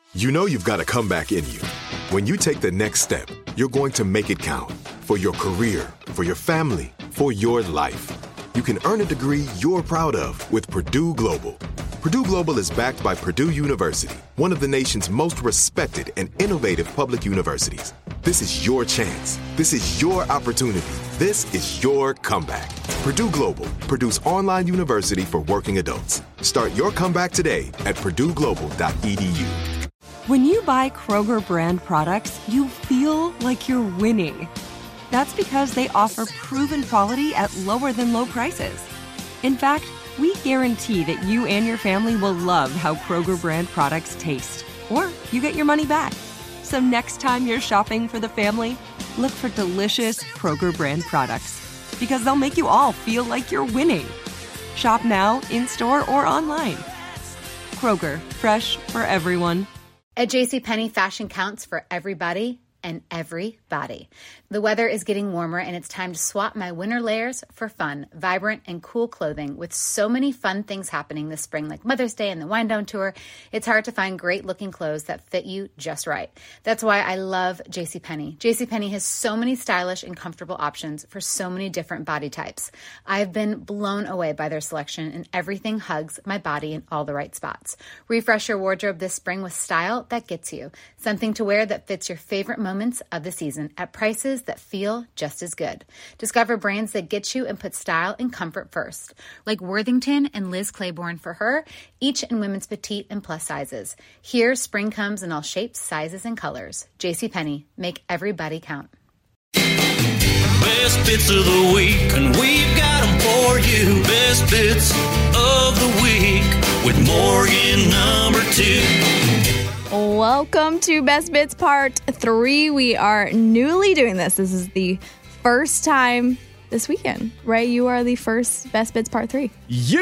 You know you've got a comeback in you. When you take the next step, you're going to make it count for your career, for your family, for your life. You can earn a degree you're proud of with Purdue Global. Purdue Global is backed by Purdue University, one of the nation's most respected and innovative public universities. This is your chance. This is your opportunity. This is your comeback. Purdue Global, Purdue's online university for working adults. Start your comeback today at purdueglobal.edu. When you buy Kroger brand products, you feel like you're winning. That's because they offer proven quality at lower than low prices. In fact, we guarantee that you and your family will love how Kroger brand products taste, or you get your money back. So next time you're shopping for the family, look for delicious Kroger brand products, because they'll make you all feel like you're winning. Shop now, in-store, or online. Kroger, fresh for everyone. At JCPenney, fashion counts for everybody and everybody. The weather is getting warmer and it's time to swap my winter layers for fun, vibrant, and cool clothing. With so many fun things happening this spring, like Mother's Day and the Wind Down Tour, it's hard to find great looking clothes that fit you just right. That's why I love JCPenney. JCPenney has so many stylish and comfortable options for so many different body types. I've been blown away by their selection, and everything hugs my body in all the right spots. Refresh your wardrobe this spring with style that gets you. Something to wear that fits your favorite moments of the season at prices that feel just as good. Discover brands that get you and put style and comfort first, like Worthington and Liz Claiborne for her, each in women's petite and plus sizes. Here, spring comes in all shapes, sizes, and colors. JCPenney, make everybody count. Best bits of the week, and we've got them for you. Best bits of the week with Morgan number 2. Welcome to Best Bits Part 3. We are newly doing this. This is the first time this weekend. Ray, you are the first Best Bits Part 3.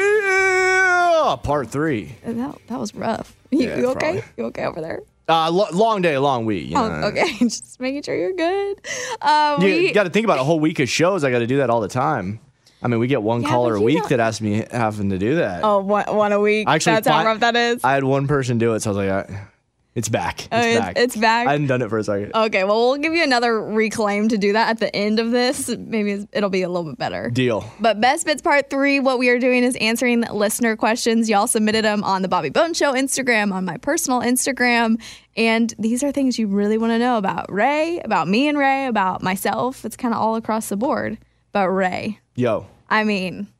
Yeah! Part 3. That was rough. You okay? Probably. You okay over there? Long day, long week. Okay. Just making sure you're good. You got to think about a whole week of shows. I got to do that all the time. I mean, we get one caller a week that asks me having to do that. Oh, one a week? That's how rough that is? I had one person do it, so I was like, it's back. It's back. I hadn't done it for a second. Okay, well, we'll give you another reclaim to do that at the end of this. Maybe it'll be a little bit better. Deal. But Best Bits Part 3, what we are doing is answering listener questions. Y'all submitted them on the Bobby Bones Show Instagram, on my personal Instagram. And these are things you really want to know about Ray, about me and Ray, about myself. It's kind of all across the board. But Ray. Yo. I mean,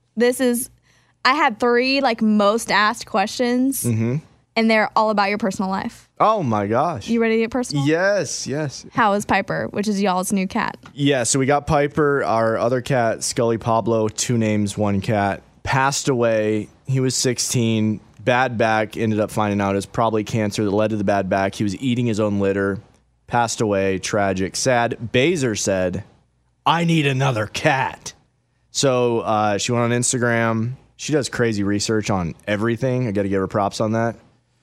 I had 3 most asked questions. Mm-hmm. And they're all about your personal life. Oh, my gosh. You ready to get personal? Yes. How is Piper, which is y'all's new cat? Yeah, so we got Piper, our other cat, Scully Pablo, 2 names, 1 cat. Passed away. He was 16. Bad back. Ended up finding out it was probably cancer that led to the bad back. He was eating his own litter. Passed away. Tragic. Sad. Baser said, I need another cat. So she went on Instagram. She does crazy research on everything. I got to give her props on that.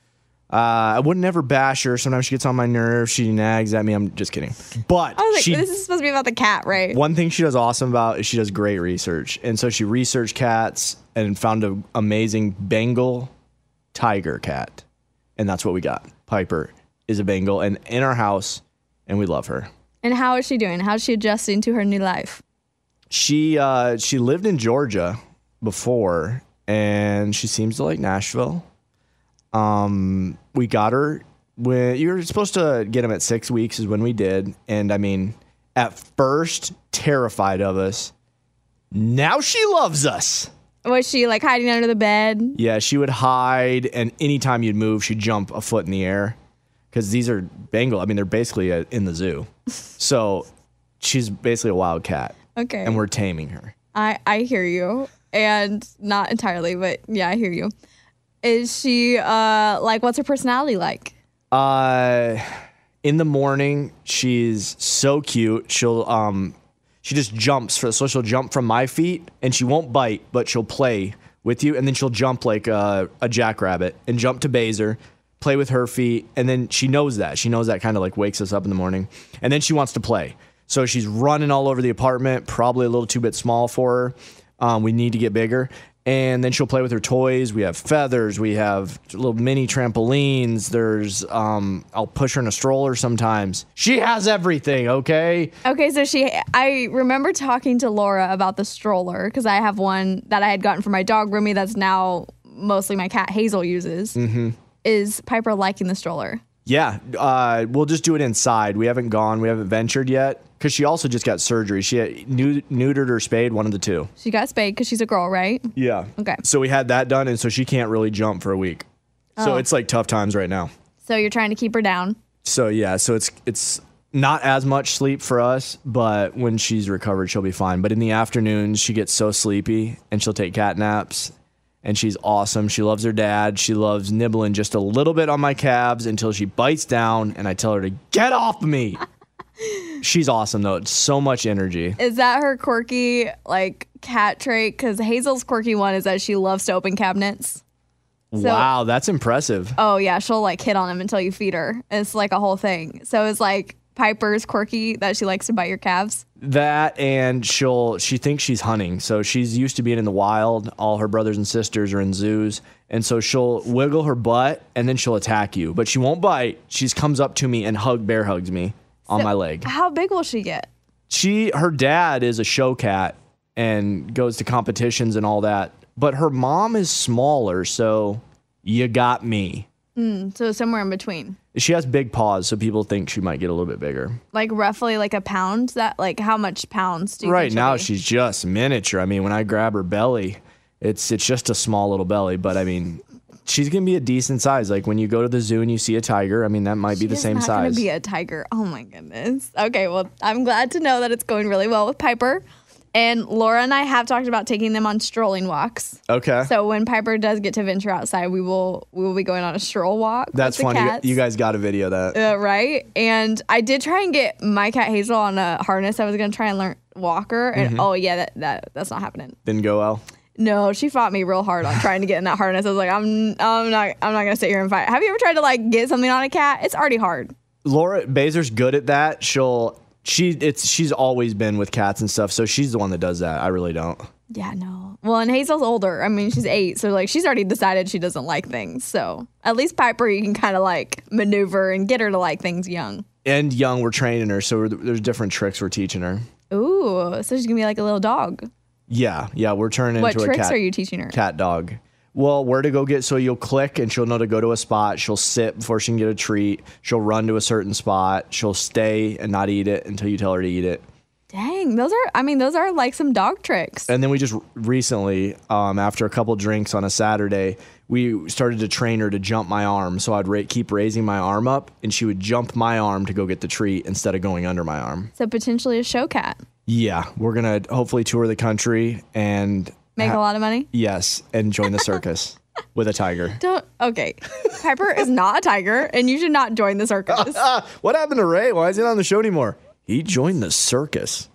I would never bash her. Sometimes she gets on my nerves. She nags at me. I'm just kidding. But I was like, this is supposed to be about the cat, right? One thing she does awesome about is she does great research. And so she researched cats and found an amazing Bengal tiger cat. And that's what we got. Piper is a Bengal and in our house, and we love her. And how is she doing? How's she adjusting to her new life? She lived in Georgia before, and she seems to like Nashville. We got her when you were supposed to get him at 6 weeks is when we did. And I mean, at first terrified of us. Now she loves us. Was she hiding under the bed? Yeah, she would hide. And anytime you'd move, she'd jump a foot in the air because these are Bengal. I mean, they're basically in the zoo. So she's basically a wild cat. Okay. And we're taming her. I hear you. And not entirely, but yeah, I hear you. Is she, what's her personality like? In the morning, she's so cute. She just jumps. So she'll jump from my feet, and she won't bite, but she'll play with you, and then she'll jump like a jackrabbit and jump to Baser, play with her feet, and then she knows that. She knows that kind of wakes us up in the morning, and then she wants to play. So she's running all over the apartment, probably a little too bit small for her. We need to get bigger. And then she'll play with her toys. We have feathers. We have little mini trampolines. There's, I'll push her in a stroller sometimes. She has everything, okay? Okay, so I remember talking to Laura about the stroller because I have one that I had gotten for my dog, Rumi, that's now mostly my cat Hazel uses. Mm-hmm. Is Piper liking the stroller? Yeah, we'll just do it inside. We haven't ventured yet because she also just got surgery. She had neutered or spayed, one of the two. She got spayed because she's a girl, right? Yeah. Okay. So we had that done, and so she can't really jump for a week. So it's like tough times right now. So you're trying to keep her down. So yeah, so it's not as much sleep for us, but when she's recovered, she'll be fine. But in the afternoons, she gets so sleepy, and she'll take cat naps. And she's awesome. She loves her dad. She loves nibbling just a little bit on my calves until she bites down and I tell her to get off of me. She's awesome, though. It's so much energy. Is that her quirky, like, cat trait? Because Hazel's quirky one is that she loves to open cabinets. Wow, that's impressive. Oh, yeah. She'll, like, hit on them until you feed her. It's, like, a whole thing. So it's, like, Piper's quirky that she likes to bite your calves. That, and she thinks she's hunting. So she's used to being in the wild. All her brothers and sisters are in zoos. And so she'll wiggle her butt and then she'll attack you. But she won't bite. She comes up to me and bear hugs me on my leg. How big will she get? Her dad is a show cat and goes to competitions and all that. But her mom is smaller, so you got me. So somewhere in between. She has big paws, so people think she might get a little bit bigger. Like roughly like a pound? How much pounds do you Right think now, she'll be? she's just miniature. I mean, when I grab her belly, it's just a small little belly. But I mean, she's going to be a decent size. Like when you go to the zoo and you see a tiger, I mean, that might be the same She's not going size. to be a tiger. Oh my goodness. Okay, well, I'm glad to know that it's going really well with Piper. And Laura and I have talked about taking them on strolling walks. Okay. So when Piper does get to venture outside, we will be going on a stroll walk. That's with the funny. cats. You guys got to video that. Right? And I did try and get my cat Hazel on a harness. I was going to try and learn walk her. And oh yeah, that's not happening. Didn't go well. No, she fought me real hard on trying to get in that harness. I was like, I'm not going to sit here and fight. Have you ever tried to like get something on a cat? It's already hard. Laura Bazer's good at that. She's always been with cats and stuff, so she's the one that does that. I really don't. Yeah, no. Well, and Hazel's older. I mean, she's 8, so like she's already decided she doesn't like things. So at least Piper, you can kind of like maneuver and get her to like things young. And young, we're training her, so there's different tricks we're teaching her. Ooh, so she's gonna be like a little dog. Yeah, we're turning What into a cat. tricks are you teaching her? Cat dog. Well, where to go get, so you'll click and she'll know to go to a spot. She'll sit before she can get a treat. She'll run to a certain spot. She'll stay and not eat it until you tell her to eat it. Dang, those are like some dog tricks. And then we just recently, after a couple drinks on a Saturday, we started to train her to jump my arm. So I'd keep raising my arm up and she would jump my arm to go get the treat instead of going under my arm. So potentially a show cat. Yeah, we're going to hopefully tour the country and Make a lot of money? Yes, and join the circus with a tiger. Okay. Piper is not a tiger, and you should not join the circus. What happened to Ray? Why is he not on the show anymore? He joined the circus.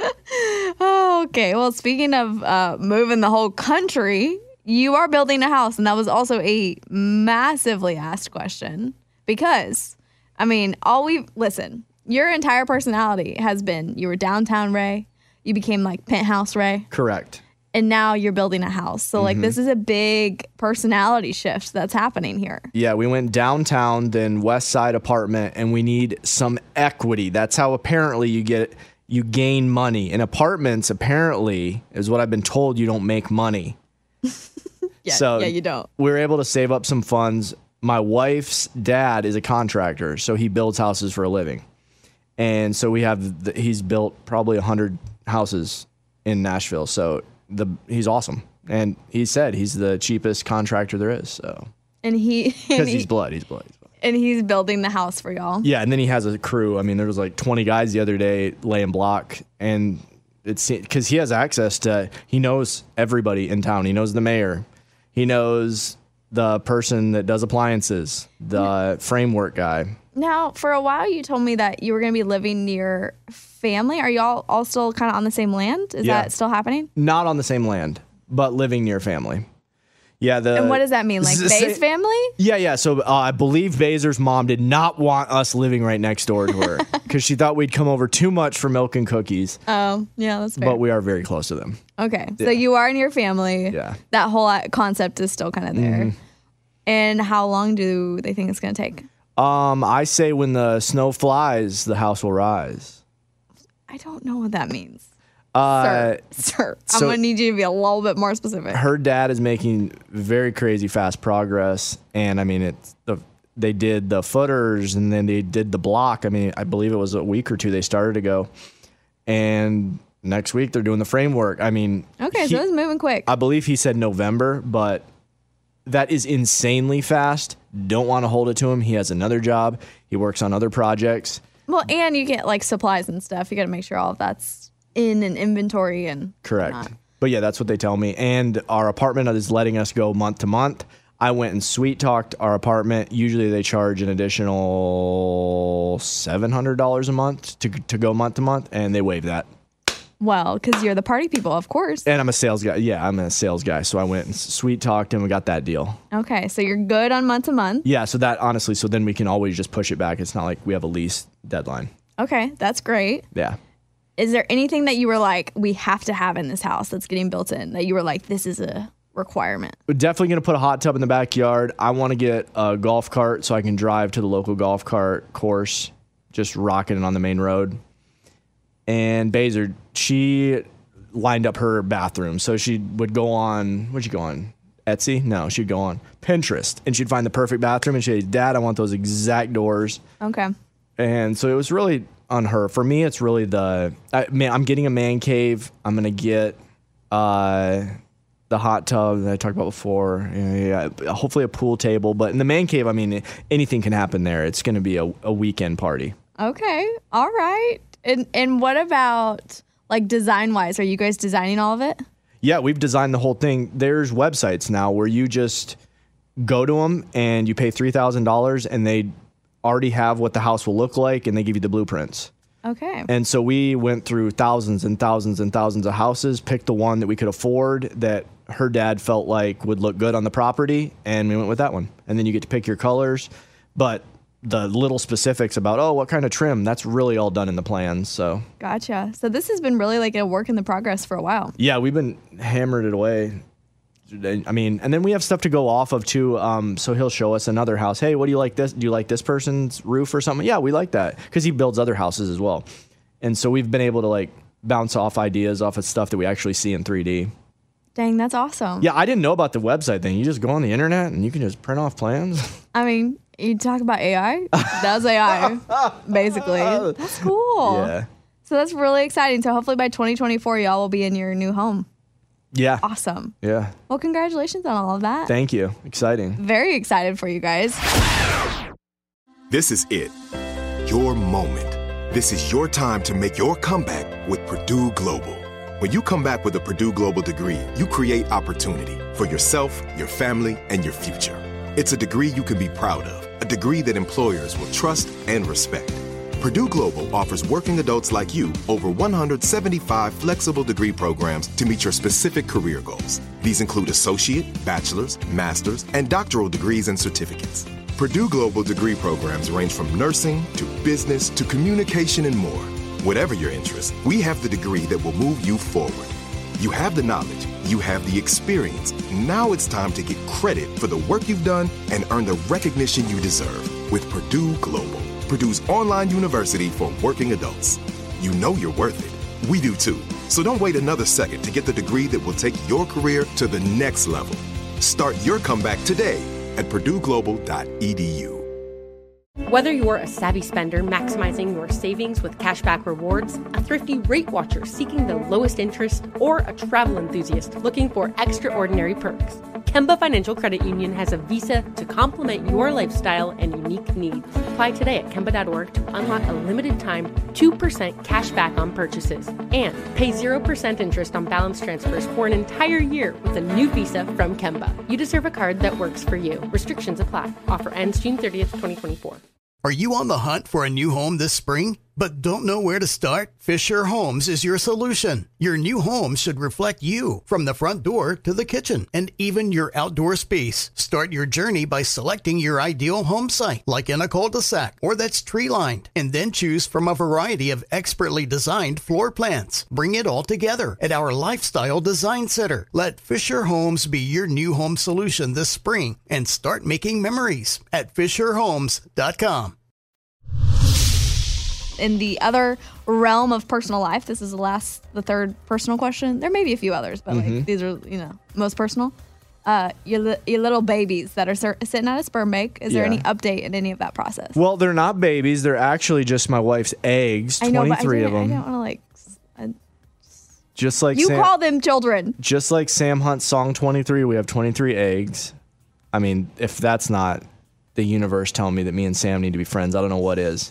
Okay. Well, speaking of moving the whole country, you are building a house, and that was also a massively asked question because, I mean, listen, your entire personality has been you were downtown Ray, you became like penthouse Ray. Correct. And now you're building a house. So, like, this is a big personality shift that's happening here. Yeah, we went downtown, then West Side apartment, and we need some equity. That's how apparently you gain money. In apartments, apparently, is what I've been told, you don't make money. Yeah, you don't. We were able to save up some funds. My wife's dad is a contractor, so he builds houses for a living. And so he's built probably 100 houses in Nashville. So he's awesome, and he said he's the cheapest contractor there is. So, and because he's blood, and he's building the house for y'all. Yeah, and then he has a crew. I mean, there was like 20 guys the other day laying block, and it's because he has access to. He knows everybody in town. He knows the mayor. He knows the person that does appliances, the framework guy. Now, for a while, you told me that you were going to be living near family. Are y'all all still kind of on the same land? Is that still happening? Not on the same land, but living near family. Yeah. And what does that mean? Like Bae's family? Yeah. So I believe Bazer's mom did not want us living right next door to her because she thought we'd come over too much for milk and cookies. Oh, yeah, that's fair. But we are very close to them. Okay. So you are in your family. Yeah. That whole concept is still kind of there. Mm-hmm. And how long do they think it's going to take? I say when the snow flies, the house will rise. I don't know what that means. Sir, I'm so going to need you to be a little bit more specific. Her dad is making very crazy fast progress. And I mean, they did the footers and then they did the block. I mean, I believe it was a week or two they started ago. And next week they're doing the framework. I mean, okay, so it's moving quick. I believe he said November, but that is insanely fast. Don't want to hold it to him. He has another job. He works on other projects. Well, and you get like supplies and stuff. You got to make sure all of that's in an inventory and correct. whatnot. But yeah, that's what they tell me. And our apartment is letting us go month to month. I went and sweet talked our apartment. Usually they charge an additional $700 a month to go month to month, and they waived that. Well, because you're the party people, of course. And I'm a sales guy. Yeah, I'm a sales guy. So I went and sweet talked him and got that deal. Okay, so you're good on month to month. Yeah, so that honestly, so then we can always just push it back. It's not like we have a lease deadline. Okay, that's great. Yeah. Is there anything that you were like, we have to have in this house that's getting built in, that you were like, this is a requirement? We're definitely going to put a hot tub in the backyard. I want to get a golf cart so I can drive to the local golf cart course, just rocking it on the main road. And Baser, she lined up her bathroom. So she would go on, what'd she go on? Etsy? No, she'd go on Pinterest. And she'd find the perfect bathroom. And she'd say, Dad, I want those exact doors. Okay. And so it was really on her. For me, it's really I'm getting a man cave. I'm going to get the hot tub that I talked about before. Yeah, hopefully a pool table. But in the man cave, I mean, anything can happen there. It's going to be a weekend party. Okay. All right. And what about like design wise? Are you guys designing all of it? Yeah, we've designed the whole thing. There's websites now where you just go to them and you pay $3,000 and they already have what the house will look like and they give you the blueprints. Okay. And so we went through thousands and thousands and thousands of houses, picked the one that we could afford that her dad felt like would look good on the property, and we went with that one. And then you get to pick your colors. But the little specifics about, what kind of trim, that's really all done in the plans. So gotcha. So this has been really like a work in the progress for a while. Yeah, we've been hammered it away. I mean, and then we have stuff to go off of too. So he'll show us another house. Hey, what do you like this? Do you like this person's roof or something? Yeah, we like that, because he builds other houses as well. And so we've been able to like bounce off ideas off of stuff that we actually see in 3D. Dang, that's awesome. Yeah, I didn't know about the website thing. You just go on the internet and you can just print off plans. I mean, you talk about AI. That's AI, basically. That's cool. Yeah. So that's really exciting. So hopefully by 2024, y'all will be in your new home. Yeah. Awesome. Yeah. Well, congratulations on all of that. Thank you. Exciting. Very excited for you guys. This is it. Your moment. This is your time to make your comeback with Purdue Global. When you come back with a Purdue Global degree, you create opportunity for yourself, your family, and your future. It's a degree you can be proud of, a degree that employers will trust and respect. Purdue Global offers working adults like you over 175 flexible degree programs to meet your specific career goals. These include associate, bachelor's, master's, and doctoral degrees and certificates. Purdue Global degree programs range from nursing to business to communication and more. Whatever your interest, we have the degree that will move you forward. You have the knowledge, you have the experience. Now it's time to get credit for the work you've done and earn the recognition you deserve with Purdue Global, Purdue's online university for working adults. You know you're worth it. We do too. So don't wait another second to get the degree that will take your career to the next level. Start your comeback today at purdueglobal.edu. Whether you're a savvy spender maximizing your savings with cashback rewards, a thrifty rate watcher seeking the lowest interest, or a travel enthusiast looking for extraordinary perks, Kemba Financial Credit Union has a visa to complement your lifestyle and unique needs. Apply today at Kemba.org to unlock a limited time 2% cash back on purchases and pay 0% interest on balance transfers for an entire year with a new visa from Kemba. You deserve a card that works for you. Restrictions apply. Offer ends June 30th, 2024. Are you on the hunt for a new home this spring? but don't know where to start? Fisher Homes is your solution. Your new home should reflect you, from the front door to the kitchen and even your outdoor space. Start your journey by selecting your ideal home site, like in a cul-de-sac or that's tree-lined, and then choose from a variety of expertly designed floor plans. Bring it all together at our Lifestyle Design Center. Let Fisher Homes be your new home solution this spring and start making memories at FisherHomes.com. In the other realm of personal life, this is the third personal question. There may be a few others, but like these are, most personal. Your little babies that are sitting at a sperm bank. Is there any update in any of that process? Well, they're not babies. They're actually just my wife's eggs. I know, 23 but of them. I don't want to Just like you call them children. Just like Sam Hunt's song 23, we have 23 eggs. I mean, if that's not the universe telling me that me and Sam need to be friends, I don't know what is.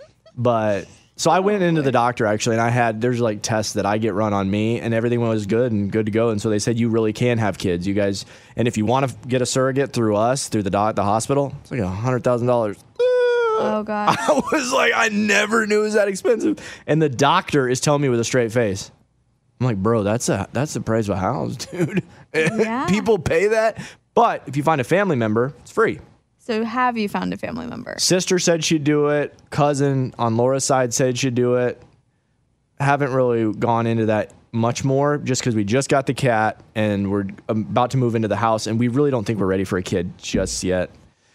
But so I went into the doctor actually, and there's like tests that I get run on me, and everything was good to go. And so they said, you really can have kids, you guys. And if you want to get a surrogate through us, through the hospital, it's like $100,000. Oh God. I was like, I never knew it was that expensive. And the doctor is telling me with a straight face, I'm like, bro, that's the price of a house, dude. Yeah. People pay that. But if you find a family member, it's free. So have you found a family member? Sister said she'd do it. Cousin on Laura's side said she'd do it. Haven't really gone into that much more just because we just got the cat and we're about to move into the house, and we really don't think we're ready for a kid just yet.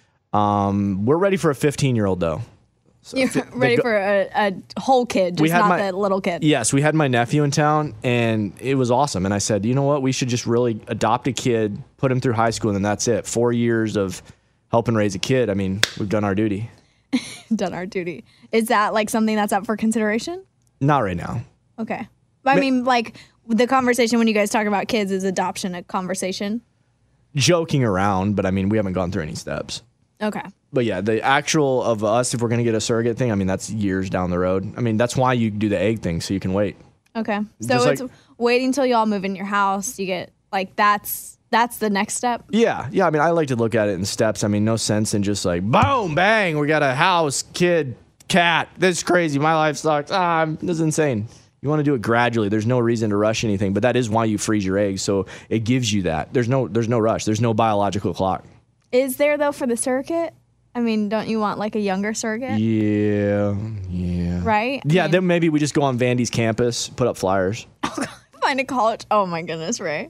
We're ready for a 15-year-old though. So You're ready for a whole kid, just not the little kid. Yes, we had my nephew in town, and it was awesome. And I said, you know what? We should just really adopt a kid, put him through high school, and then that's it. 4 years of helping raise a kid. I mean, we've done our duty. Done our duty. Is that like something that's up for consideration? Not right now. Okay. I mean, like the conversation when you guys talk about kids, is adoption a conversation? Joking around, but I mean, we haven't gone through any steps. Okay. But yeah, the actual of us, if we're going to get a surrogate thing, I mean, that's years down the road. I mean, that's why you do the egg thing, so you can wait. Okay. So it's waiting till y'all move in your house. You get, like, that's the next step? Yeah. I mean, I like to look at it in steps. I mean, no sense in just like, boom, bang, we got a house, kid, cat. This is crazy. My life sucks. This is insane. You want to do it gradually. There's no reason to rush anything, but that is why you freeze your eggs. So it gives you that. There's no rush. There's no biological clock. Is there, though, for the surrogate? I mean, don't you want like a younger surrogate? Yeah. Right? Yeah, then maybe we just go on Vandy's campus, put up flyers. Find a college. Oh my goodness, Ray.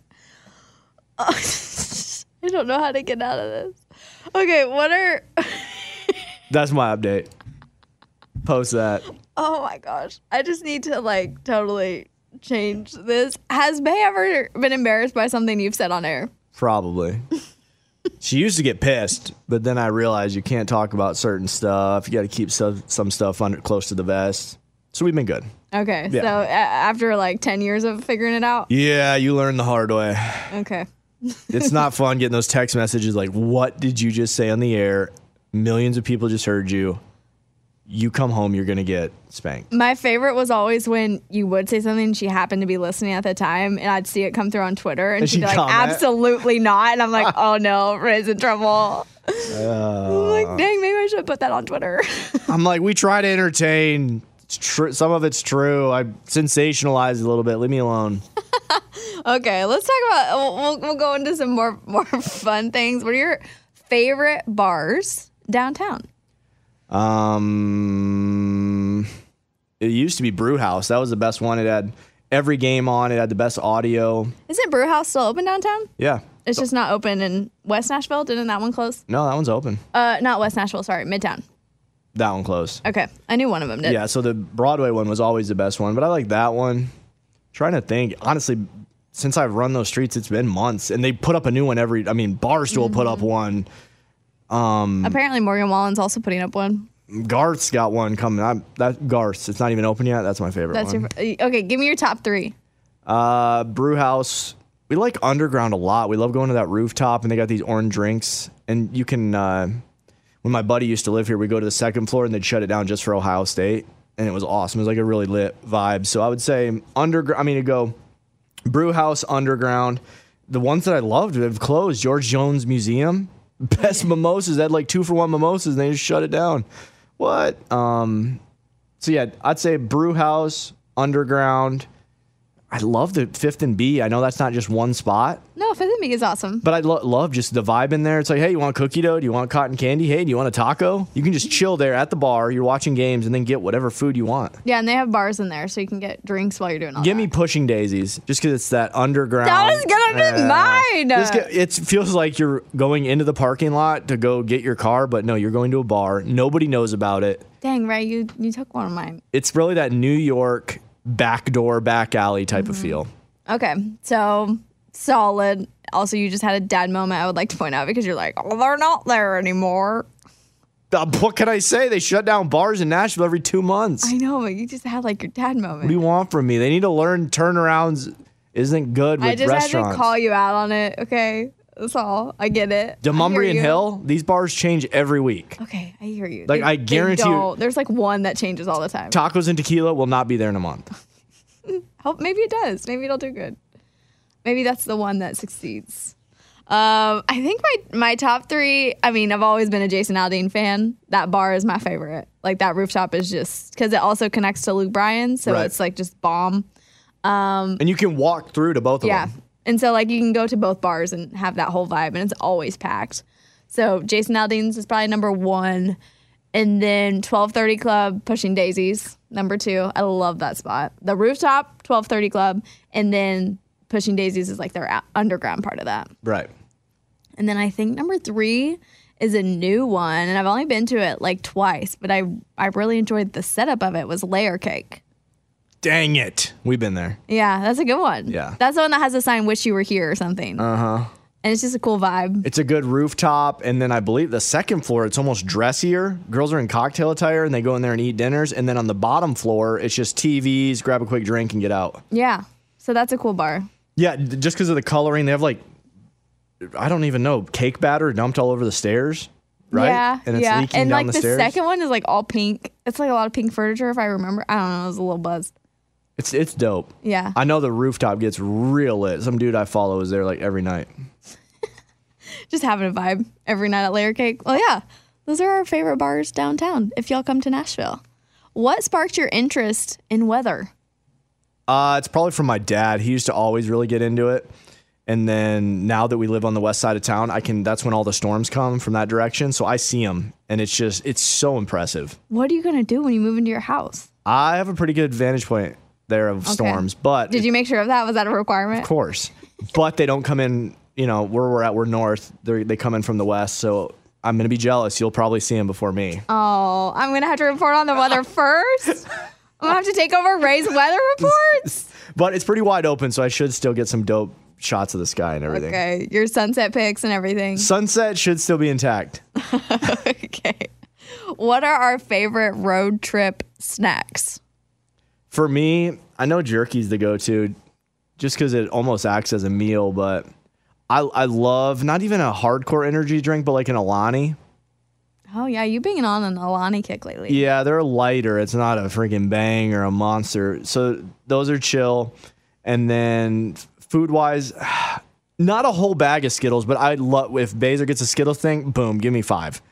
I don't know how to get out of this. Okay, That's my update. Post that. Oh my gosh. I just need to like totally change this. Has Bay ever been embarrassed by something you've said on air? Probably. She used to get pissed, but then I realized you can't talk about certain stuff. You got to keep some stuff close to the vest. So we've been good. Okay. Yeah. So after like 10 years of figuring it out? Yeah, you learn the hard way. Okay. It's not fun getting those text messages like, what did you just say on the air? Millions of people just heard you. You come home, you're going to get spanked. My favorite was always when you would say something and she happened to be listening at the time, and I'd see it come through on Twitter, and she'd be like, absolutely not. And I'm like, oh no, Ray's in trouble. I'm like, dang, maybe I should put that on Twitter. I'm like, we try to entertain. Some of it's true. I sensationalize a little bit. Leave me alone. Okay, let's talk about, we'll go into some more fun things. What are your favorite bars downtown? It used to be Brew House. That was the best one. It had every game on. It had the best audio. Isn't Brew House still open downtown? Yeah. It's just not open in West Nashville. Didn't that one close? No, that one's open. Not West Nashville. Sorry, Midtown. That one closed. Okay, I knew one of them did. Yeah, so the Broadway one was always the best one, but I like that one. Trying to think. Honestly, since I've run those streets, it's been months, and they put up a new one Barstool put up one. Apparently Morgan Wallen's also putting up one. Garth's got one coming. Garth's. It's not even open yet. That's my favorite one. Okay, give me your top three. Brew House. We like Underground a lot. We love going to that rooftop, and they got these orange drinks. And you can, when my buddy used to live here, we go to the second floor, and they'd shut it down just for Ohio State. And it was awesome. It was like a really lit vibe. So I would say it'd go Brew House, Underground. The ones that I loved have closed. George Jones Museum. Best mimosas. They had like 2-for-1 mimosas, and they just shut it down. What? So yeah, I'd say brew house, underground. I love the 5th and B. I know that's not just one spot. No, 5th and B is awesome. But I love just the vibe in there. It's like, hey, you want cookie dough? Do you want cotton candy? Hey, do you want a taco? You can just chill there at the bar. You're watching games and then get whatever food you want. Yeah, and they have bars in there, so you can get drinks while you're doing all that. Give me Pushing Daisies, just because it's that underground. That was going to be mine. It feels like you're going into the parking lot to go get your car, but no, you're going to a bar. Nobody knows about it. Dang, Ray, you took one of mine. It's really that New York backdoor, back alley type of feel. Okay, so solid. Also, you just had a dad moment I would like to point out because you're like, oh, they're not there anymore. What can I say? They shut down bars in Nashville every 2 months. I know, but you just had like your dad moment. What do you want from me? They need to learn turnarounds isn't good with restaurants. I just had to call you out on it, okay? That's all. I get it. Demumbry and Hill, these bars change every week. Okay, I hear you. Like, I guarantee you. There's like one that changes all the time. Tacos and tequila will not be there in a month. Maybe it does. Maybe it'll do good. Maybe that's the one that succeeds. I think my top 3, I mean, I've always been a Jason Aldean fan. That bar is my favorite. Like, that rooftop is just, because it also connects to Luke Bryan, so It's like just bomb. And you can walk through to both of them. Yeah. And so, like, you can go to both bars and have that whole vibe, and it's always packed. So, Jason Aldean's is probably number 1. And then 1230 Club, Pushing Daisies, number 2. I love that spot. The rooftop, 1230 Club, and then Pushing Daisies is like their underground part of that. Right. And then I think number 3 is a new one, and I've only been to it like twice, but I really enjoyed the setup of it, was Layer Cake. Dang it. We've been there. Yeah, that's a good one. Yeah. That's the one that has a sign, wish you were here or something. Uh-huh. And it's just a cool vibe. It's a good rooftop. And then I believe the second floor, it's almost dressier. Girls are in cocktail attire and they go in there and eat dinners. And then on the bottom floor, it's just TVs, grab a quick drink and get out. Yeah. So that's a cool bar. Yeah. Just because of the coloring, they have like, I don't even know, cake batter dumped all over the stairs. Right? Yeah. And it's leaking and down like the the stairs. second one is like all pink. It's like a lot of pink furniture if I remember. I don't know. I was a little buzzed. It's dope. Yeah. I know the rooftop gets real lit. Some dude I follow is there like every night. Just having a vibe every night at Layer Cake. Well, yeah, those are our favorite bars downtown if y'all come to Nashville. What sparked your interest in weather? It's probably from my dad. He used to always really get into it. And then now that we live on the west side of town, that's when all the storms come from that direction. So I see them and it's so impressive. What are you going to do when you move into your house? I have a pretty good vantage point there of storms, but did you make sure of that? Was that a requirement? Of course. But they don't come in, where we're north. They come in from the west. So I'm going to be jealous. You'll probably see them before me. Oh, I'm going to have to report on the weather first. I'm going to have to take over Ray's weather reports. But it's pretty wide open, so I should still get some dope shots of the sky and everything. Okay, your sunset pics and everything. Sunset should still be intact. Okay. What are our favorite road trip snacks? For me, I know jerky's the go-to just because it almost acts as a meal, but I love not even a hardcore energy drink, but like an Alani. Oh, yeah, you've been on an Alani kick lately. Yeah, they're lighter. It's not a freaking Bang or a Monster. So those are chill. And then food-wise, not a whole bag of Skittles, but I love if Baser gets a Skittles thing, boom, give me 5.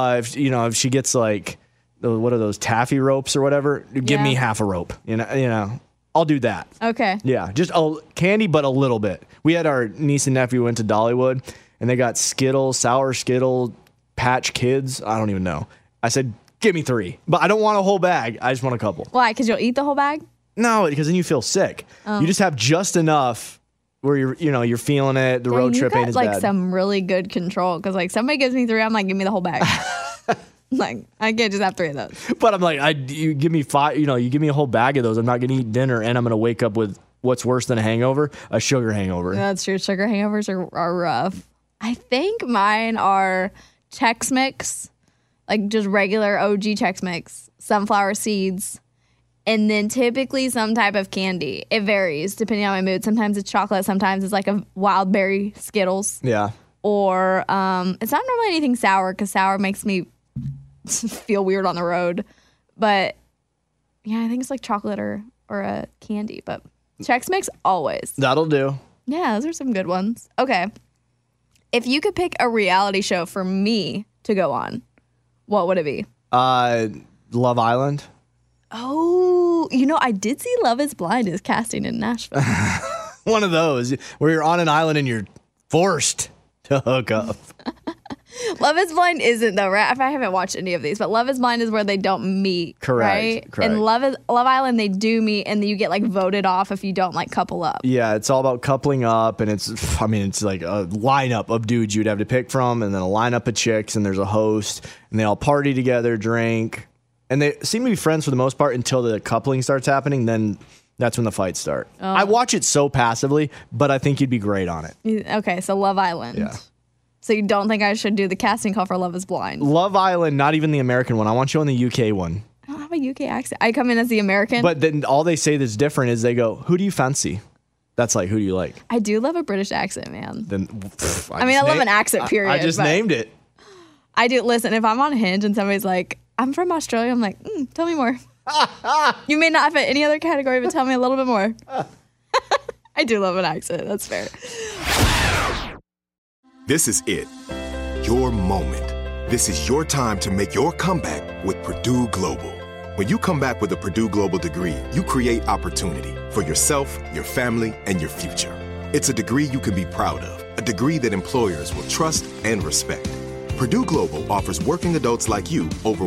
If she gets like, what are those, taffy ropes or whatever, give me half a rope. I'll do that. Okay. Yeah, just candy, but a little bit. We had our niece and nephew went to Dollywood, and they got Skittles, sour Skittles, Patch Kids. I don't even know. I said, give me 3, but I don't want a whole bag. I just want a couple. Why? Because you'll eat the whole bag? No, because then you feel sick. You just have just enough where you're feeling it. The road trip ain't as bad. Some really good control because like somebody gives me 3, I'm like, give me the whole bag. Like I can't just have 3 of those. But I'm like, you give me 5. You give me a whole bag of those. I'm not gonna eat dinner, and I'm gonna wake up with what's worse than a hangover, a sugar hangover. That's true. Sugar hangovers are rough. I think mine are Chex Mix, like just regular OG Chex Mix, sunflower seeds. And then typically some type of candy. It varies depending on my mood. Sometimes it's chocolate. Sometimes it's like a wild berry Skittles. Yeah. Or it's not normally anything sour because sour makes me feel weird on the road. But yeah, I think it's like chocolate or a candy. But Chex Mix always. That'll do. Yeah, those are some good ones. Okay. If you could pick a reality show for me to go on, what would it be? Love Island. Oh, I did see Love is Blind is casting in Nashville. One of those where you're on an island and you're forced to hook up. Love is Blind isn't though, right? I haven't watched any of these, but Love is Blind is where they don't meet, Correct. right? Correct. And Love Island, they do meet, and then you get like voted off if you don't like couple up. Yeah, it's all about coupling up, and it's like a lineup of dudes you'd have to pick from, and then a lineup of chicks, and there's a host, and they all party together, drink, and they seem to be friends for the most part until the coupling starts happening. Then that's when the fights start. Oh. I watch it so passively, but I think you'd be great on it. Okay, so Love Island. Yeah. So you don't think I should do the casting call for Love is Blind? Love Island, not even the American one. I want you on the UK one. I don't have a UK accent. I come in as the American. But then all they say that's different is they go, "Who do you fancy?" That's like, who do you like? I do love a British accent, man. Then I love an accent, period. I just named it. I do. Listen, if I'm on Hinge and somebody's like, I'm from Australia, I'm like, tell me more. You may not fit any other category, but tell me a little bit more. I do love an accent. That's fair. This is it. Your moment. This is your time to make your comeback with Purdue Global. When you come back with a Purdue Global degree, you create opportunity for yourself, your family, and your future. It's a degree you can be proud of, a degree that employers will trust and respect. Purdue Global offers working adults like you over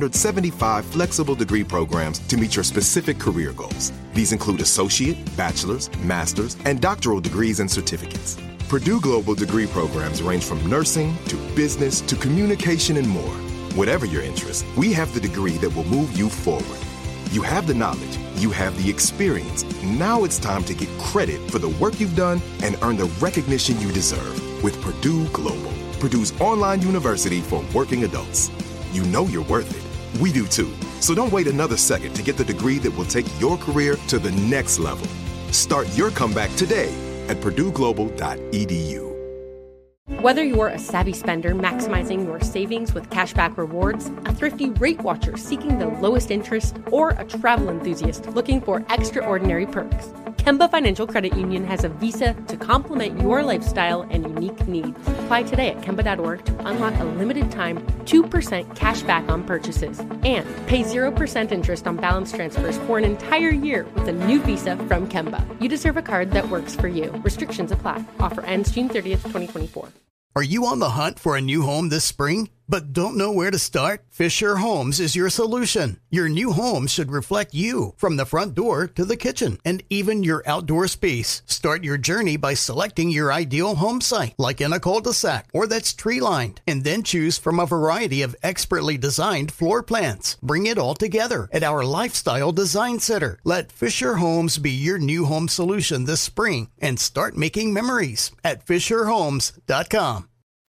175 flexible degree programs to meet your specific career goals. These include associate, bachelor's, master's, and doctoral degrees and certificates. Purdue Global degree programs range from nursing to business to communication and more. Whatever your interest, we have the degree that will move you forward. You have the knowledge, you have the experience. Now it's time to get credit for the work you've done and earn the recognition you deserve with Purdue Global, Purdue's online university for working adults. You know you're worth it. We do too. So don't wait another second to get the degree that will take your career to the next level. Start your comeback today at purdueglobal.edu. Whether you're a savvy spender maximizing your savings with cashback rewards, a thrifty rate watcher seeking the lowest interest, or a travel enthusiast looking for extraordinary perks, Kemba Financial Credit Union has a visa to complement your lifestyle and unique needs. Apply today at Kemba.org to unlock a limited time 2% cash back on purchases and pay 0% interest on balance transfers for an entire year with a new visa from Kemba. You deserve a card that works for you. Restrictions apply. Offer ends June 30th, 2024. Are you on the hunt for a new home this spring, but don't know where to start? Fisher Homes is your solution. Your new home should reflect you, from the front door to the kitchen, and even your outdoor space. Start your journey by selecting your ideal home site, like in a cul-de-sac or that's tree-lined, and then choose from a variety of expertly designed floor plans. Bring it all together at our Lifestyle Design Center. Let Fisher Homes be your new home solution this spring and start making memories at FisherHomes.com.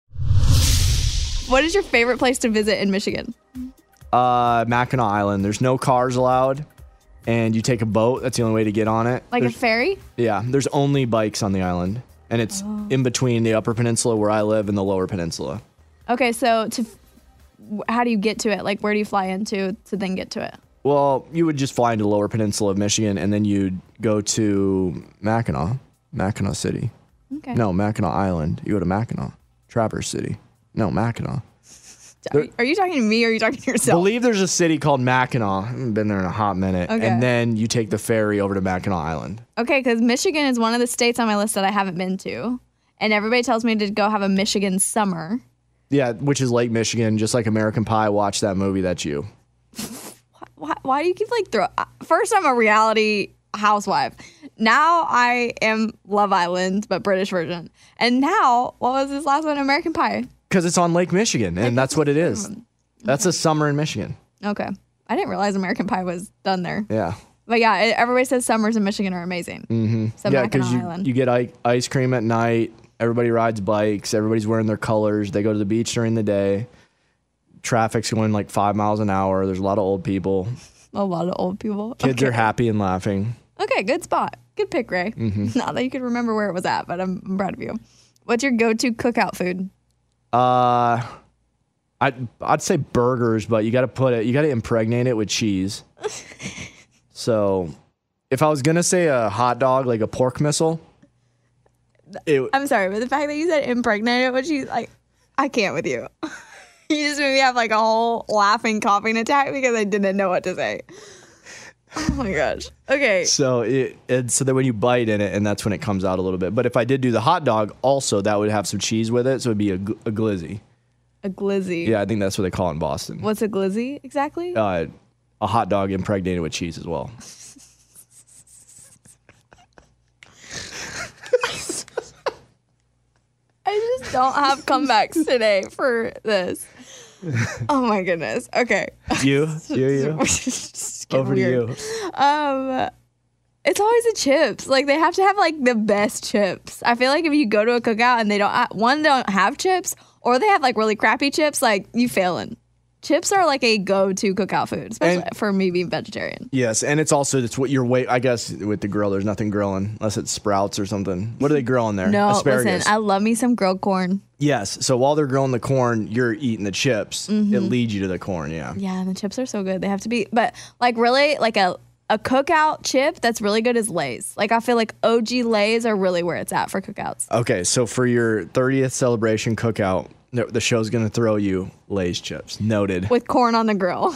What is your favorite place to visit in Michigan? Mackinac Island. There's no cars allowed, and you take a boat. That's the only way to get on it. Like a ferry? Yeah, there's only bikes on the island, and it's in between the Upper Peninsula where I live and the Lower Peninsula. Okay, so how do you get to it? Like, where do you fly into to then get to it? Well, you would just fly into the Lower Peninsula of Michigan, and then you'd go to Mackinac City. Okay. No, Mackinac Island. You go to Mackinac. Traverse City. No, Mackinac. Are you talking to me or are you talking to I yourself? believe there's a city called Mackinac. I haven't been there in a hot minute. Okay. And then you take the ferry over to Mackinac Island. Okay, because Michigan is one of the states on my list that I haven't been to. And everybody tells me to go have a Michigan summer. Yeah, which is Lake Michigan, just like American Pie. Watch that movie. That's you. Why do you keep First, I'm a reality housewife. Now I am Love Island, but British version. And now, what was this last one? American Pie. Because it's on Lake Michigan, and that's what it is. That's a summer in Michigan. Okay. I didn't realize American Pie was done there. Yeah. But yeah, everybody says summers in Michigan are amazing. Mm-hmm. So Yeah, Mackinac because Island. you get ice cream at night. Everybody rides bikes. Everybody's wearing their colors. They go to the beach during the day. Traffic's going like 5 miles an hour. There's a lot of old people. A lot of old people. Kids are happy and laughing. Okay, good spot. Good pick, Ray. Mm-hmm. Not that you could remember where it was at, but I'm proud of you. What's your go-to cookout food? I'd say burgers, but you got to impregnate it with cheese. So, if I was gonna say a hot dog, like a pork missile, I'm sorry, but the fact that you said impregnate it with cheese, like, I can't with you. You just made me have like a whole laughing, coughing attack because I didn't know what to say. Oh my gosh. Okay. So so that when you bite in it, and that's when it comes out a little bit. But if I did do the hot dog, also that would have some cheese with it, so it'd be a glizzy. A glizzy. Yeah, I think that's what they call it in Boston. What's a glizzy exactly? A hot dog impregnated with cheese as well. I just don't have comebacks today for this. Oh my goodness. Okay. You. Just get Over weird. to you. It's always the chips. Like they have to have like the best chips. I feel like if you go to a cookout and they don't have chips, or they have like really crappy chips, like you failing. Chips are like a go-to cookout food, especially for me being vegetarian. Yes, and it's what your weight. I guess with the grill, there's nothing grilling unless it's Sprouts or something. What are they grilling there? No, Asparagus. listen, I love me some grilled corn. Yes, so while they're grilling the corn, you're eating the chips. Mm-hmm. It leads you to the corn. Yeah. Yeah, the chips are so good. They have to be, but like really, like a cookout chip that's really good is Lay's. Like I feel like OG Lay's are really where it's at for cookouts. Okay, so for your 30th celebration cookout, the show's gonna throw you Lay's chips. Noted. With corn on the grill.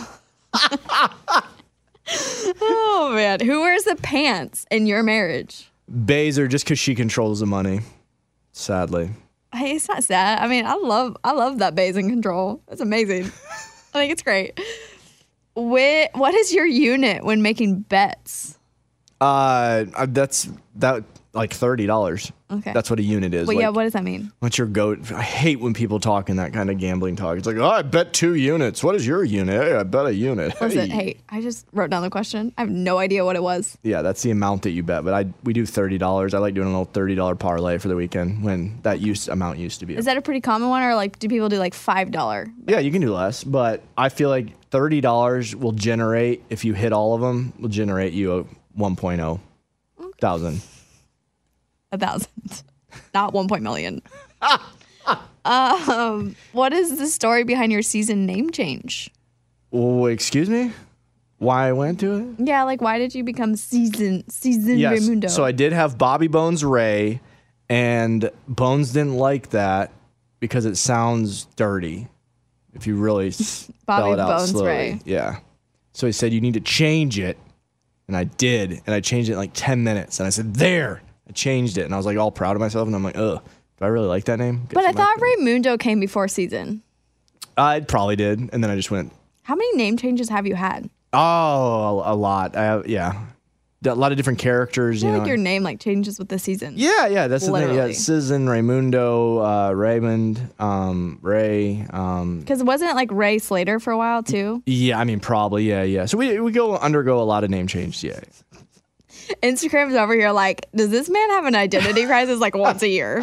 Oh man, who wears the pants in your marriage? Baser, just because she controls the money. Sadly. Hey, it's not sad. I mean, I love that Bae's in control. It's amazing. I think it's great. What is your unit when making bets? That's like $30. Okay. That's what a unit is. Well, like, yeah, what does that mean? What's your goat? I hate when people talk in that kind of gambling talk. It's like, oh, I bet 2 units. What is your unit? Hey, I bet a unit. Listen, hey, I just wrote down the question. I have no idea what it was. Yeah, that's the amount that you bet. But we do $30. I like doing a little $30 parlay for the weekend when that amount used to be. Is that a pretty common one, or like do people do like $5? Yeah, you can do less, but I feel like $30 will generate, if you hit all of them, will generate you a 1.0 thousand. 1,000, not 1 million. What is the story behind your season name change? Oh, excuse me? Why I went to it? Yeah, like why did you become season Yes. Raymundo? So I did have Bobby Bones Ray, and Bones didn't like that because it sounds dirty. If you really spell Bobby it out Bones slowly. Ray. Yeah. So he said you need to change it, and I did, and I changed it in like 10 minutes, and I said there. I changed it, and I was like all proud of myself, and I'm like, ugh, do I really like that name? But I thought Raymundo came before season. I probably did, and then I just went, How many name changes have you had? oh, a lot. I have, yeah. A lot of different characters, I you feel know. like your name like changes with the season. Yeah, that's the thing. Literally. Yeah, Citizen, Raymundo, Raymond, Ray. Because wasn't it like Ray Slater for a while too? Yeah, I mean, probably, yeah. So we undergo a lot of name changes, yeah. Instagram's over here like, does this man have an identity crisis like once a year?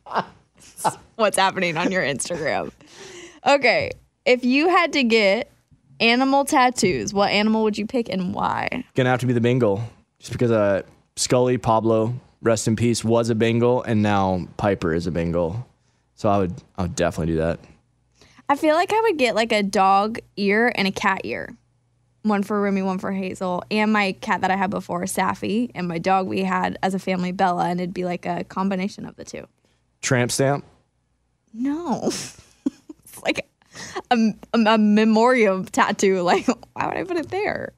What's happening on your Instagram? Okay, if you had to get animal tattoos, what animal would you pick and why? Gonna have to be the Bengal, just because Scully, Pablo, rest in peace, was a Bengal, and now Piper is a Bengal. So I would definitely do that. I feel like I would get like a dog ear and a cat ear. One for Remy, one for Hazel, and my cat that I had before, Safi, and my dog we had as a family, Bella, and it'd be like a combination of the two. Tramp stamp? No. It's like a memoriam tattoo. Like, why would I put it there?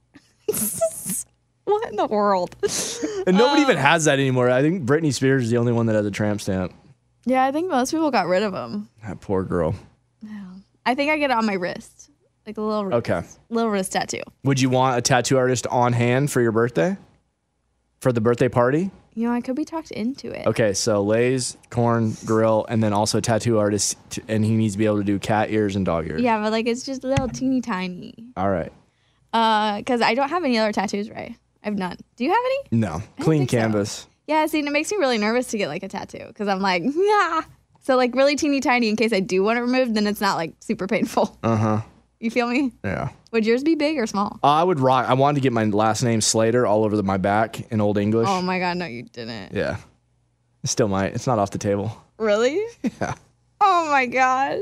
What in the world? And nobody even has that anymore. I think Britney Spears is the only one that has a tramp stamp. Yeah, I think most people got rid of them. That poor girl. Yeah. I think I get it on my wrist. Like a little wrist, Okay. little wrist tattoo. Would you want a tattoo artist on hand for your birthday? For the birthday party? You know, I could be talked into it. Okay, so Lay's, corn, grill, and then also a tattoo artist, and he needs to be able to do cat ears and dog ears. Yeah, but like it's just a little teeny tiny. All right. Because I don't have any other tattoos, right? I have none. Do you have any? No. Clean canvas. Yeah, see, and it makes me really nervous to get like a tattoo because I'm like, yeah. So like really teeny tiny in case I do want it removed, then it's not like super painful. Uh-huh. You feel me? Yeah. Would yours be big or small? I would rock. I wanted to get my last name Slater all over my back in Old English. Oh my God, no, you didn't. Yeah. It still might. It's not off the table. Really? Yeah. Oh my gosh.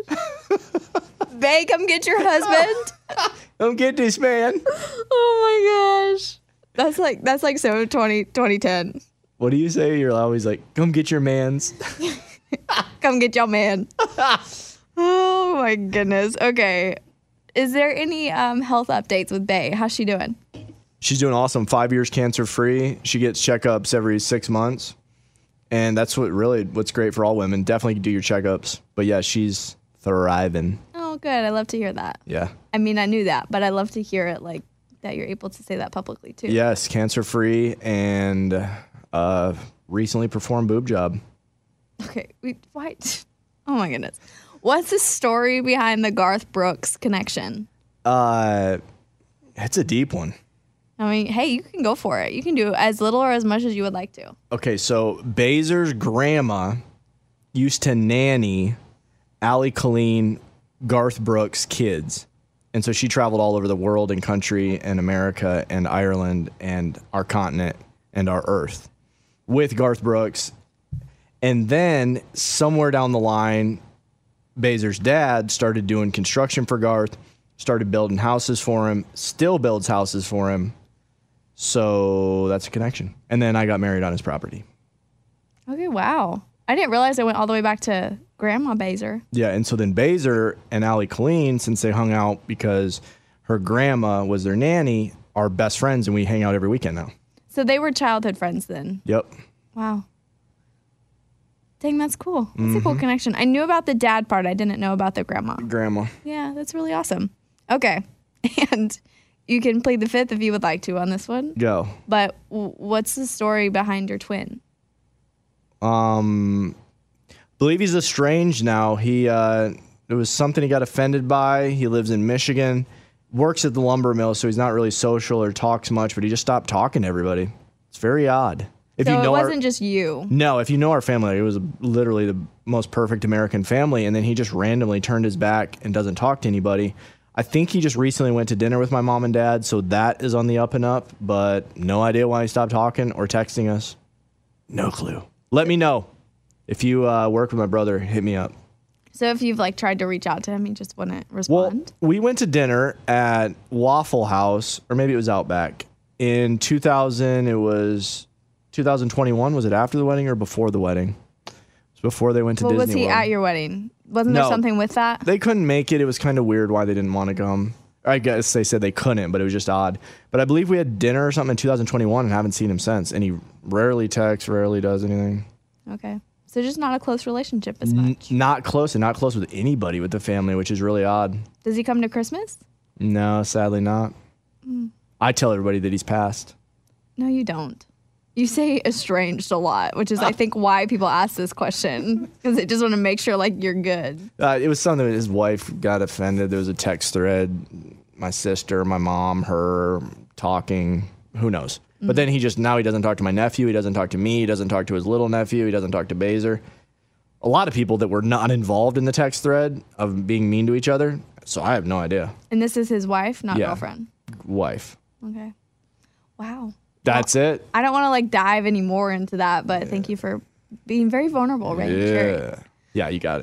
Bae, come get your husband. Come get this man. Oh my gosh. That's like so 2010. What do you say? You're always like, come get your mans. Come get your man. Oh my goodness. Okay. Is there any health updates with Bae? How's she doing? She's doing awesome. 5 years cancer free. She gets checkups every 6 months. And that's what's great for all women. Definitely do your checkups. But yeah, she's thriving. Oh, good. I love to hear that. Yeah. I mean, I knew that, but I love to hear it like that you're able to say that publicly too. Yes, cancer free and recently performed boob job. Okay. What? Oh my goodness. What's the story behind the Garth Brooks connection? It's a deep one. I mean, hey, you can go for it. You can do as little or as much as you would like to. Okay, so Bazer's grandma used to nanny Allie Colleen, Garth Brooks' kids. And so she traveled all over the world and country and America and Ireland and our continent and our earth with Garth Brooks. And then somewhere down the line, Bazer's dad started doing construction for Garth, started building houses for him, still builds houses for him. So that's a connection. And then I got married on his property. Okay, wow. I didn't realize I went all the way back to Grandma Bazer. Yeah, and so then Bazer and Allie Colleen, since they hung out because her grandma was their nanny, are best friends, and we hang out every weekend now. So they were childhood friends then? Yep. Wow. Dang, that's cool. That's a cool connection. I knew about the dad part. I didn't know about the grandma. Grandma. Yeah, that's really awesome. Okay. And you can plead the fifth if you would like to on this one. Go. But what's the story behind your twin? Believe he's estranged now. It was something he got offended by. He lives in Michigan, works at the lumber mill, so he's not really social or talks much, but he just stopped talking to everybody. It's very odd. If so you know it wasn't just you. No, if you know our family, it was literally the most perfect American family, and then he just randomly turned his back and doesn't talk to anybody. I think he just recently went to dinner with my mom and dad, so that is on the up and up, but no idea why he stopped talking or texting us. No clue. Let me know. If you work with my brother, hit me up. So if you've tried to reach out to him, he just wouldn't respond? Well, we went to dinner at Waffle House, or maybe it was Outback. In 2021, was it after the wedding or before the wedding? It was before they went to Disney World. Was he at your wedding? Wasn't there something with that? They couldn't make it. It was kind of weird why they didn't want to come. I guess they said they couldn't, but it was just odd. But I believe we had dinner or something in 2021 and haven't seen him since. And he rarely texts, rarely does anything. Okay. So just not a close relationship as much. Not close, and not close with anybody with the family, which is really odd. Does he come to Christmas? No, sadly not. I tell everybody that he's passed. No, you don't. You say estranged a lot, which is, I think, why people ask this question. Because they just want to make sure, you're good. It was something that his wife got offended. There was a text thread. My sister, my mom, her talking. Who knows? But then he doesn't talk to my nephew. He doesn't talk to me. He doesn't talk to his little nephew. He doesn't talk to Bazer. A lot of people that were not involved in the text thread of being mean to each other. So I have no idea. And this is his wife, not girlfriend? Wife. Okay. Wow. That's it. I don't want to like dive any more into that, but thank you for being very vulnerable, right? Yeah. Yeah, you got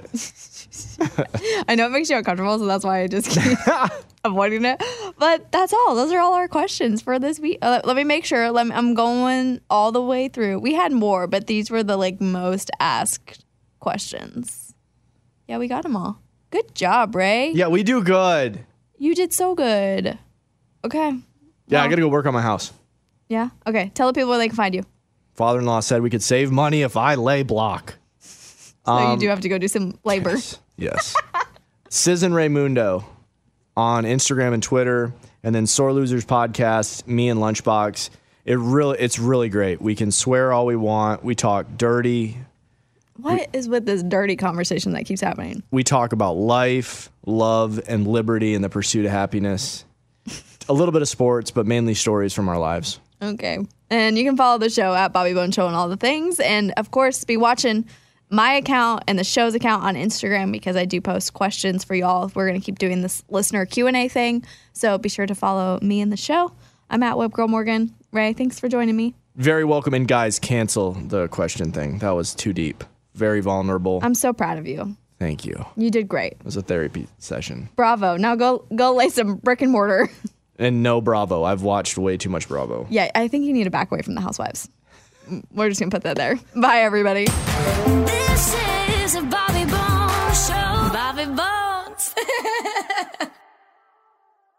it. I know it makes you uncomfortable, so that's why I just keep avoiding it. But that's all. Those are all our questions for this week. Let me make sure. I'm going all the way through. We had more, but these were the like most asked questions. Yeah, we got them all. Good job, Ray. Yeah, we do good. You did so good. Okay. Yeah, I got to go work on my house. Yeah? Okay. Tell the people where they can find you. Father-in-law said we could save money if I lay block. So you do have to go do some labor. Yes. Sis and Raymundo on Instagram and Twitter, and then Sore Losers Podcast, me and Lunchbox. It's really great. We can swear all we want. We talk dirty. What is with this dirty conversation that keeps happening? We talk about life, love, and liberty and the pursuit of happiness. A little bit of sports, but mainly stories from our lives. Okay. And you can follow the show at Bobby Bone Show and all the things. And, of course, be watching my account and the show's account on Instagram because I do post questions for y'all. We're going to keep doing this listener Q&A thing. So be sure to follow me and the show. I'm at Webgirl Morgan. Ray, thanks for joining me. Very welcome. And, guys, cancel the question thing. That was too deep. Very vulnerable. I'm so proud of you. Thank you. You did great. It was a therapy session. Bravo. Now go lay some brick and mortar. And no Bravo. I've watched way too much Bravo. Yeah, I think you need to back away from the Housewives. We're just going to put that there. Bye, everybody. This is a Bobby Bones Show. Bobby Bones.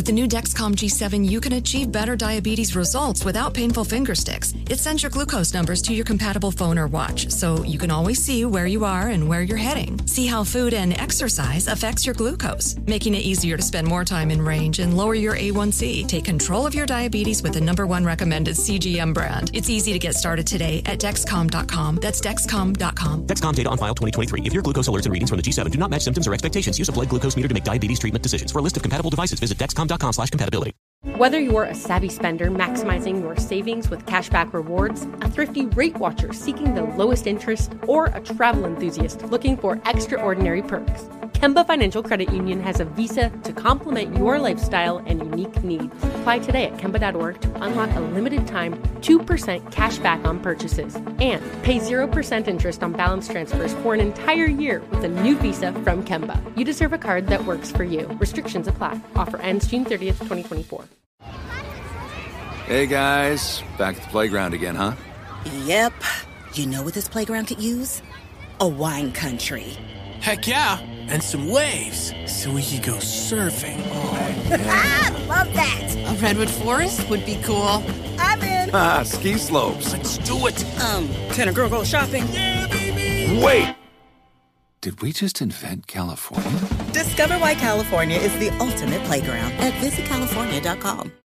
With the new Dexcom G7, you can achieve better diabetes results without painful finger sticks. It sends your glucose numbers to your compatible phone or watch, so you can always see where you are and where you're heading. See how food and exercise affects your glucose, making it easier to spend more time in range and lower your A1C. Take control of your diabetes with the #1 recommended CGM brand. It's easy to get started today at Dexcom.com. That's Dexcom.com. Dexcom data on file 2023. If your glucose alerts and readings from the G7 do not match symptoms or expectations, use a blood glucose meter to make diabetes treatment decisions. For a list of compatible devices, visit Dexcom.com/compatibility. Whether you're a savvy spender maximizing your savings with cashback rewards, a thrifty rate watcher seeking the lowest interest, or a travel enthusiast looking for extraordinary perks, Kemba Financial Credit Union has a visa to complement your lifestyle and unique needs. Apply today at Kemba.org to unlock a limited time 2% cash back on purchases and pay 0% interest on balance transfers for an entire year with a new visa from Kemba. You deserve a card that works for you. Restrictions apply. Offer ends June 30th, 2024. Hey guys, back at the playground again, huh? Yep. You know what this playground could use? A wine country. Heck yeah, and some waves so we could go surfing. Oh, yeah. Love that. A redwood forest would be cool. I'm in. Ski slopes. Let's do it. Can a girl go shopping? Yeah, baby. Wait. Did we just invent California? Discover why California is the ultimate playground at visitcalifornia.com.